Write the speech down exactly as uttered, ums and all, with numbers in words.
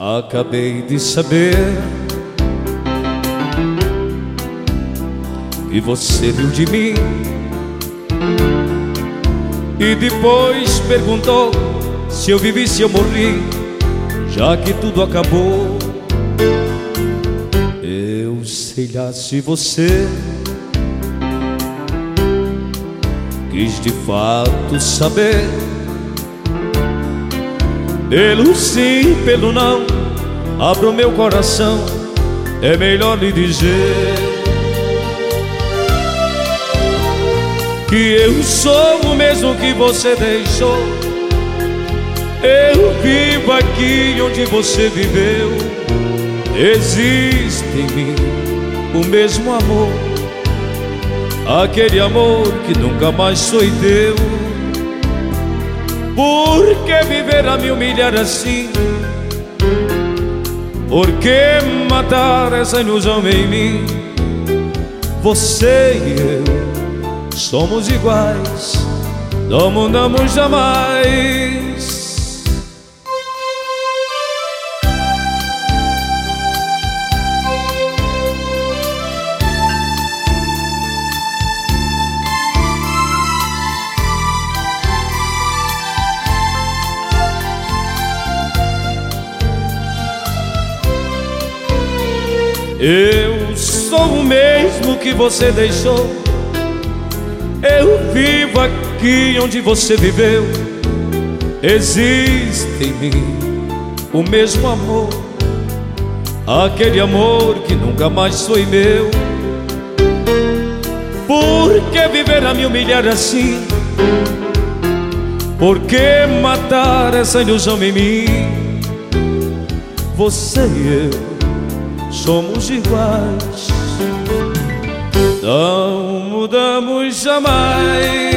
Acabei de saber que você riu de mim e depois perguntou se eu vivi, se eu morri, já que tudo acabou. Eu sei lá se você quis de fato saber, pelo sim, pelo não, abra o meu coração, é melhor lhe dizer que eu sou o mesmo que você deixou. Eu vivo aqui onde você viveu. Existe em mim o mesmo amor, aquele amor que nunca mais foi teu. Por que viver a me humilhar assim? Por que matar essa ilusão em mim? Você e eu somos iguais, não mudamos jamais. Eu sou o mesmo que você deixou. Eu vivo aqui onde você viveu. Existe em mim o mesmo amor, aquele amor que nunca mais foi meu. Por que viver a me humilhar assim? Por que matar essa ilusão em mim? Você e eu somos iguais, não mudamos jamais.